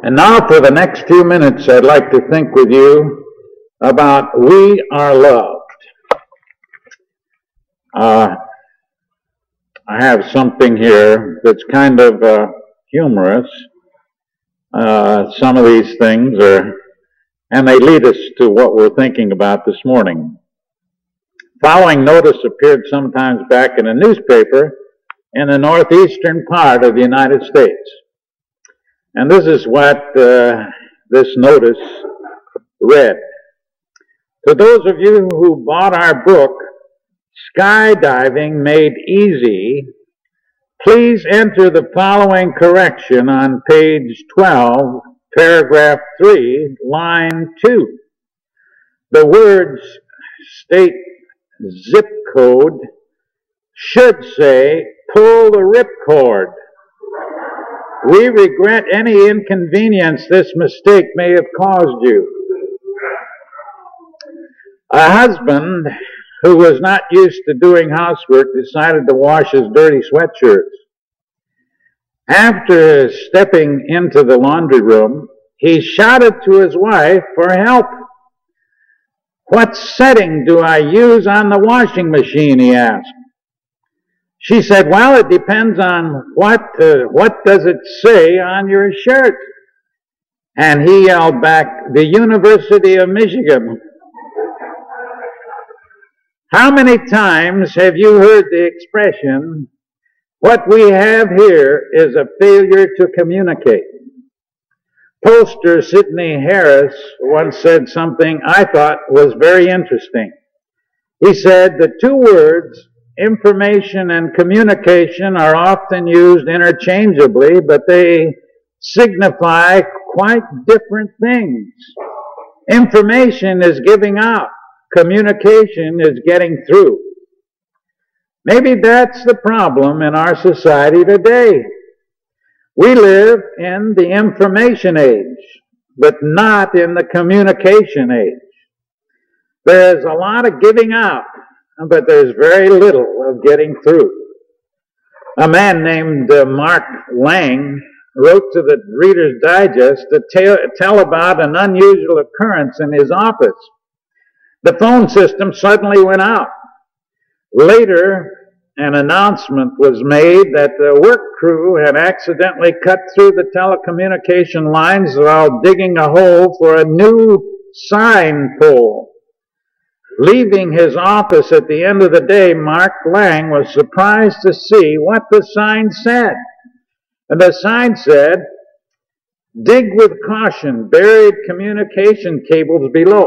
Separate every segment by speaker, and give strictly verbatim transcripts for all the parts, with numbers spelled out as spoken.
Speaker 1: And now for the next few minutes, I'd like to think with you about we are loved. Uh, I have something here that's kind of uh, humorous. Uh, some of these things are, and they lead us to what we're thinking about this morning. Following notice appeared sometimes back in a newspaper in the northeastern part of the United States. And this is what uh, this notice read. To those of you who bought our book, Skydiving Made Easy, please enter the following correction on page twelve, paragraph three, line two. The words state zip code should say pull the ripcord. We regret any inconvenience this mistake may have caused you. A husband who was not used to doing housework decided to wash his dirty sweatshirts. After stepping into the laundry room, he shouted to his wife for help. "What setting do I use on the washing machine?" he asked. She said, "Well, it depends on what, uh, what does it say on your shirt?" And he yelled back, "The University of Michigan." How many times have you heard the expression, "What we have here is a failure to communicate"? Pollster Sidney Harris once said something I thought was very interesting. He said the two words, information and communication, are often used interchangeably, but they signify quite different things. Information is giving out. Communication is getting through. Maybe that's the problem in our society today. We live in the information age, but not in the communication age. There's a lot of giving out, but there's very little of getting through. A man named uh, Mark Lang wrote to the Reader's Digest to tell, tell about an unusual occurrence in his office. The phone system suddenly went out. Later, an announcement was made that the work crew had accidentally cut through the telecommunication lines while digging a hole for a new sign pole. Leaving his office at the end of the day, Mark Lang was surprised to see what the sign said. And the sign said, "Dig with caution, buried communication cables below."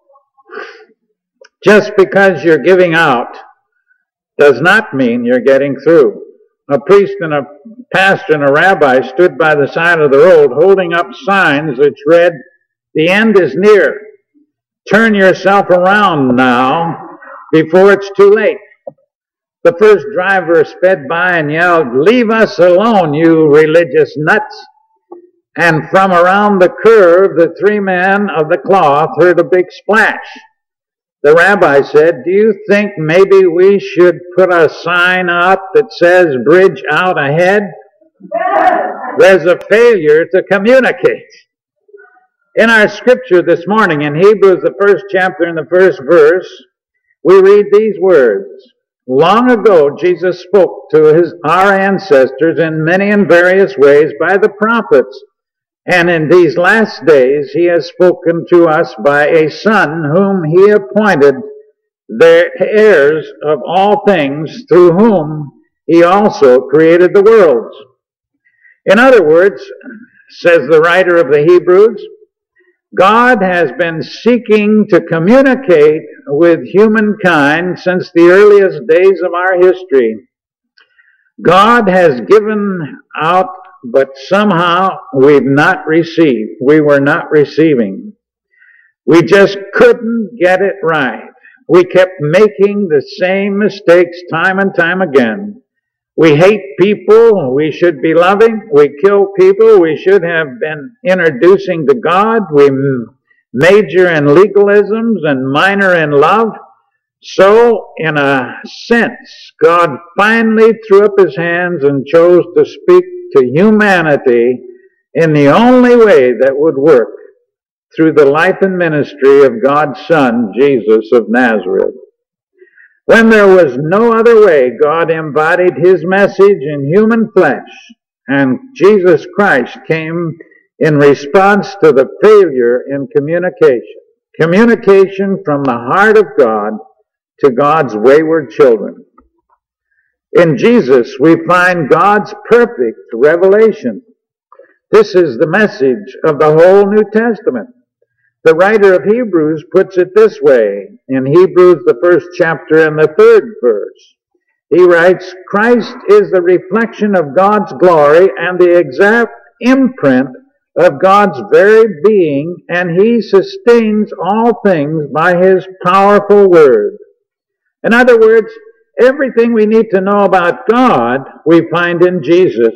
Speaker 1: Just because you're giving out does not mean you're getting through. A priest and a pastor and a rabbi stood by the side of the road holding up signs which read, "The end is near. Turn yourself around now before it's too late." The first driver sped by and yelled, "Leave us alone, you religious nuts." And from around the curve, the three men of the cloth heard a big splash. The rabbi said, "Do you think maybe we should put a sign up that says bridge out ahead?" There's a failure to communicate. In our scripture this morning, in Hebrews, the first chapter and the first verse, we read these words. Long ago, Jesus spoke to his, our ancestors in many and various ways by the prophets. And in these last days, he has spoken to us by a Son whom he appointed the heirs of all things, through whom he also created the worlds. In other words, says the writer of the Hebrews, God has been seeking to communicate with humankind since the earliest days of our history. God has given out, but somehow we've not received. We were not receiving. We just couldn't get it right. We kept making the same mistakes time and time again. We hate people we should be loving. We kill people we should have been introducing to God. We major in legalisms and minor in love. So, in a sense, God finally threw up his hands and chose to speak to humanity in the only way that would work, through the life and ministry of God's Son, Jesus of Nazareth. When there was no other way, God embodied His message in human flesh, and Jesus Christ came in response to the failure in communication. Communication from the heart of God to God's wayward children. In Jesus, we find God's perfect revelation. This is the message of the whole New Testament. The writer of Hebrews puts it this way in Hebrews, the first chapter and the third verse. He writes, Christ is the reflection of God's glory and the exact imprint of God's very being, and He sustains all things by His powerful word. In other words, everything we need to know about God, we find in Jesus.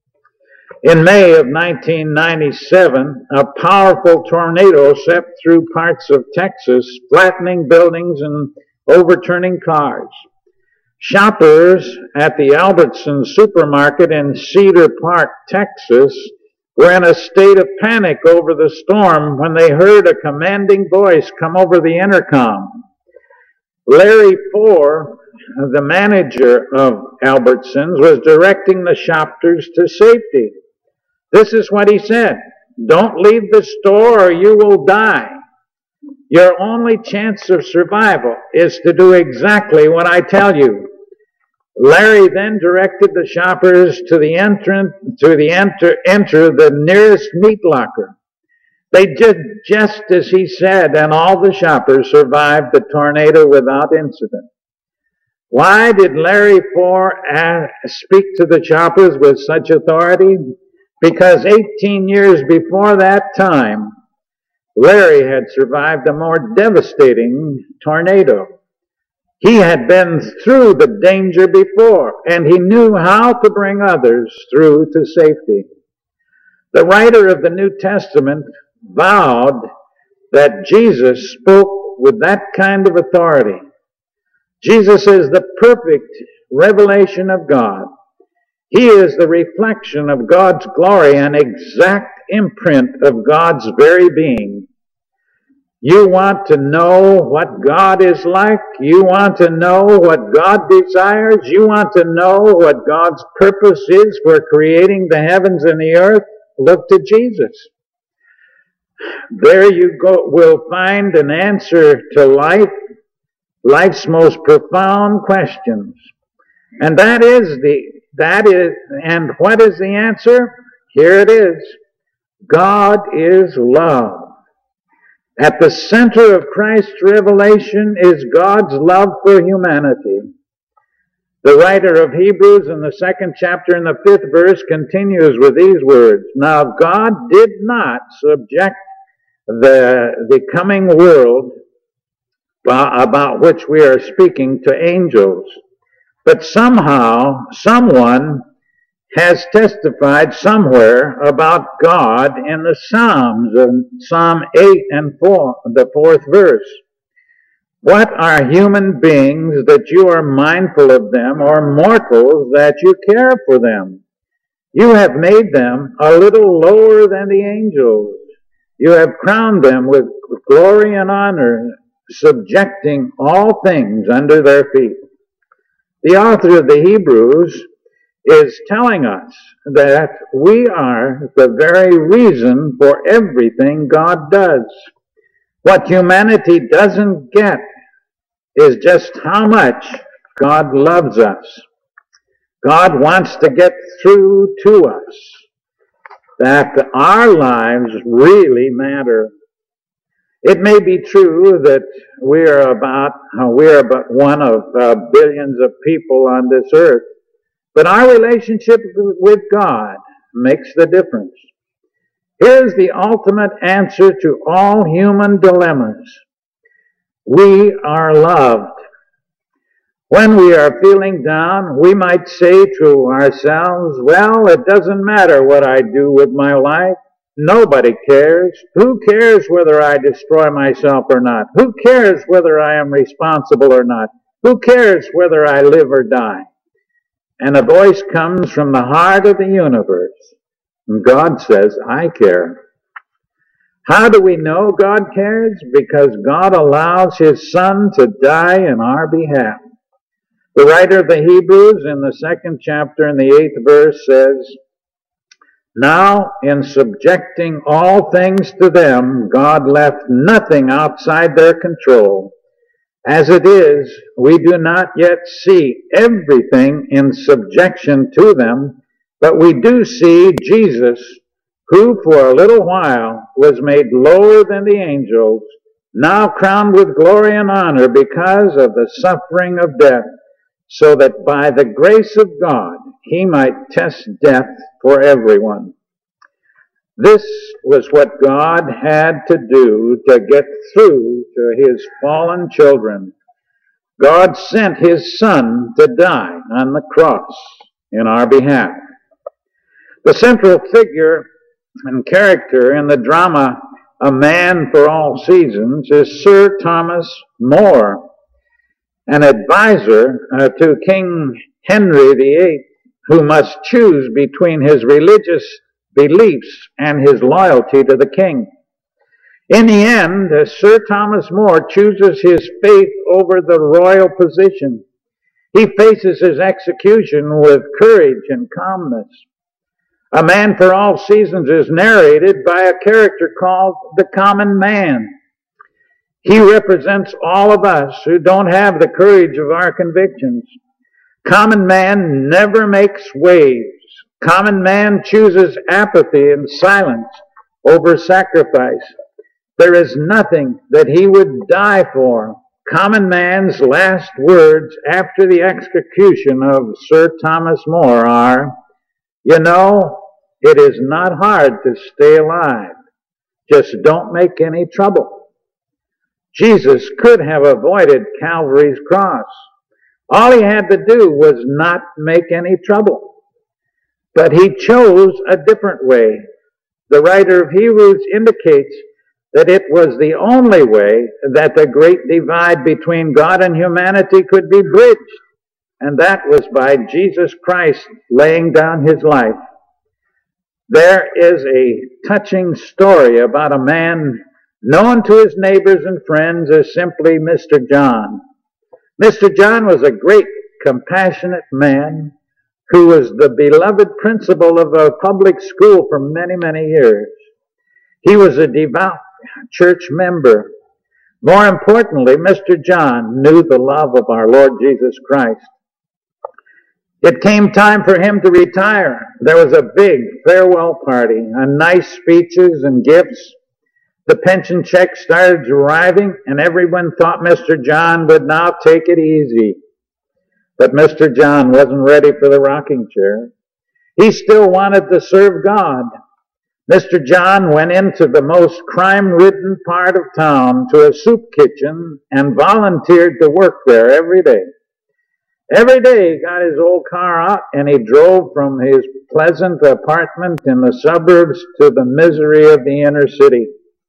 Speaker 1: In May of nineteen ninety-seven, a powerful tornado swept through parts of Texas, flattening buildings and overturning cars. Shoppers at the Albertson supermarket in Cedar Park, Texas, were in a state of panic over the storm when they heard a commanding voice come over the intercom. Larry Four, the manager of Albertsons, was directing the shoppers to safety. This is what he said: "Don't leave the store or you will die. Your only chance of survival is to do exactly what I tell you." Larry then directed the shoppers to the entrance to the enter enter the nearest meat locker. They did just as he said, and all the shoppers survived the tornado without incident. Why did Larry Four speak to the shoppers with such authority? Because eighteen years before that time, Larry had survived a more devastating tornado. He had been through the danger before, and he knew how to bring others through to safety. The writer of the New Testament vowed that Jesus spoke with that kind of authority. Jesus is the perfect revelation of God. He is the reflection of God's glory and exact imprint of God's very being. You want to know what God is like? You want to know what God desires? You want to know what God's purpose is for creating the heavens and the earth? Look to Jesus. There you go, will find an answer to life, life's most profound questions. And that is the, that is, and what is the answer? Here it is. God is love. At the center of Christ's revelation is God's love for humanity. The writer of Hebrews in the second chapter and the fifth verse continues with these words: "Now God did not subject the, the coming world about which we are speaking to angels, but somehow someone has testified somewhere about God in the Psalms, in Psalm eight and four, the fourth verse. What are human beings that you are mindful of them, or mortals that you care for them? You have made them a little lower than the angels. You have crowned them with glory and honor, subjecting all things under their feet." The author of the Hebrews is telling us that we are the very reason for everything God does. What humanity doesn't get is just how much God loves us. God wants to get through to us that our lives really matter. It may be true that we are about we are but one of uh, billions of people on this earth, but our relationship with God makes the difference. Here's the ultimate answer to all human dilemmas. We are loved. When we are feeling down, we might say to ourselves, "Well, it doesn't matter what I do with my life. Nobody cares. Who cares whether I destroy myself or not? Who cares whether I am responsible or not? Who cares whether I live or die?" And a voice comes from the heart of the universe. And God says, I care. How do we know God cares? Because God allows His Son to die in our behalf. The writer of the Hebrews in the second chapter in the eighth verse says, now in subjecting all things to them, God left nothing outside their control. As it is, we do not yet see everything in subjection to them, but we do see Jesus, who for a little while was made lower than the angels, now crowned with glory and honor because of the suffering of death, so that by the grace of God He might test death for everyone. This was what God had to do to get through to His fallen children. God sent His Son to die on the cross in our behalf. The central figure and character in the drama A Man for All Seasons is Sir Thomas More, an advisor uh, to King Henry the Eighth, who must choose between his religious beliefs and his loyalty to the king. In the end, uh, Sir Thomas More chooses his faith over the royal position. He faces his execution with courage and calmness. A Man for All Seasons is narrated by a character called the Common Man. He represents all of us who don't have the courage of our convictions. Common man never makes waves. Common man chooses apathy and silence over sacrifice. There is nothing that he would die for. Common man's last words after the execution of Sir Thomas More are, you know, it is not hard to stay alive. Just don't make any trouble. Jesus could have avoided Calvary's cross. All he had to do was not make any trouble. But he chose a different way. The writer of Hebrews indicates that it was the only way that the great divide between God and humanity could be bridged, and that was by Jesus Christ laying down His life. There is a touching story about a man known to his neighbors and friends as simply Mister John. Mister John was a great, compassionate man who was the beloved principal of a public school for many, many years. He was a devout church member. More importantly, Mister John knew the love of our Lord Jesus Christ. It came time for him to retire. There was a big farewell party, and nice speeches and gifts. The pension check started arriving, and everyone thought Mister John would now take it easy. But Mister John wasn't ready for the rocking chair. He still wanted to serve God. Mister John went into the most crime-ridden part of town to a soup kitchen and volunteered to work there every day. Every day he got his old car out and he drove from his pleasant apartment in the suburbs to the misery of the inner city.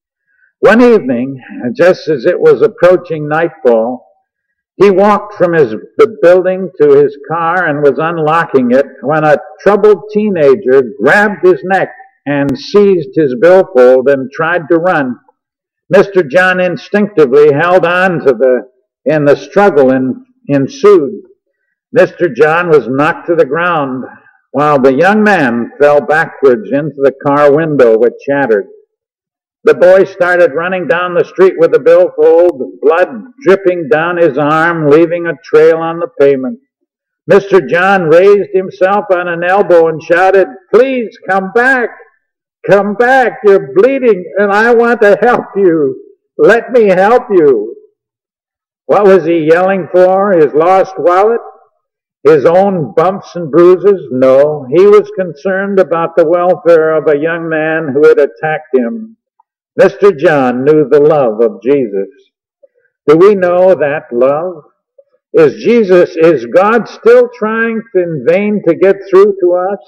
Speaker 1: One evening, just as it was approaching nightfall, he walked from his, the building to his car and was unlocking it when a troubled teenager grabbed his neck and seized his billfold and tried to run. Mister John instinctively held on to the, and the struggle in, ensued. Mister John was knocked to the ground while the young man fell backwards into the car window, which shattered. The boy started running down the street with the billfold, blood dripping down his arm, leaving a trail on the pavement. Mister John raised himself on an elbow and shouted, "Please come back! Come back! You're bleeding and I want to help you! Let me help you!" What was he yelling for? His lost wallet? His own bumps and bruises? No, he was concerned about the welfare of a young man who had attacked him. Mister John knew the love of Jesus. Do we know that love? Is Jesus, is God still trying in vain to get through to us?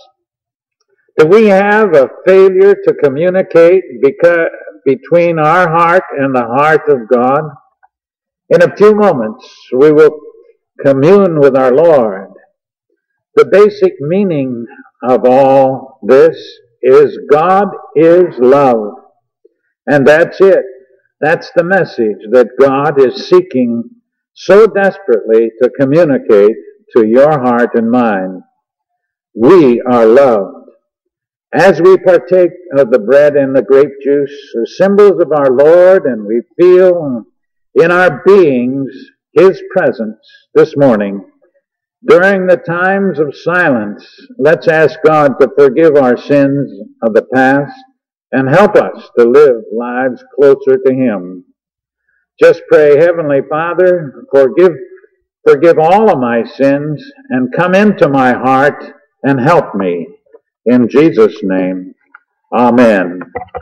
Speaker 1: Do we have a failure to communicate because, between our heart and the heart of God? In a few moments, we will commune with our Lord. The basic meaning of all this is God is love. And that's it. That's the message that God is seeking so desperately to communicate to your heart and mind. We are loved. As we partake of the bread and the grape juice, as symbols of our Lord, and we feel in our beings His presence this morning, during the times of silence, let's ask God to forgive our sins of the past and help us to live lives closer to Him. Just pray, Heavenly Father, forgive, forgive all of my sins and come into my heart and help me. In Jesus' name, Amen.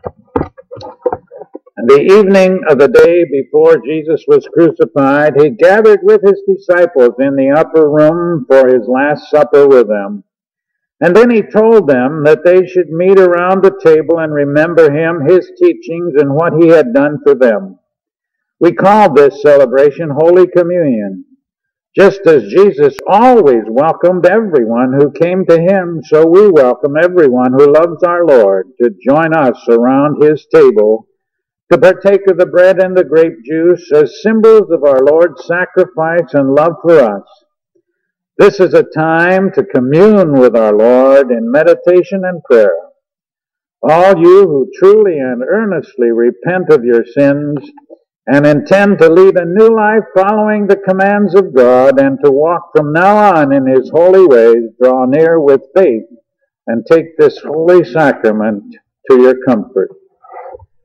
Speaker 1: And the evening of the day before Jesus was crucified, He gathered with His disciples in the upper room for His last supper with them. And then He told them that they should meet around the table and remember Him, His teachings, and what He had done for them. We call this celebration Holy Communion. Just as Jesus always welcomed everyone who came to Him, so we welcome everyone who loves our Lord to join us around His table to partake of the bread and the grape juice as symbols of our Lord's sacrifice and love for us. This is a time to commune with our Lord in meditation and prayer. All you who truly and earnestly repent of your sins and intend to lead a new life following the commands of God and to walk from now on in His holy ways, draw near with faith and take this holy sacrament to your comfort.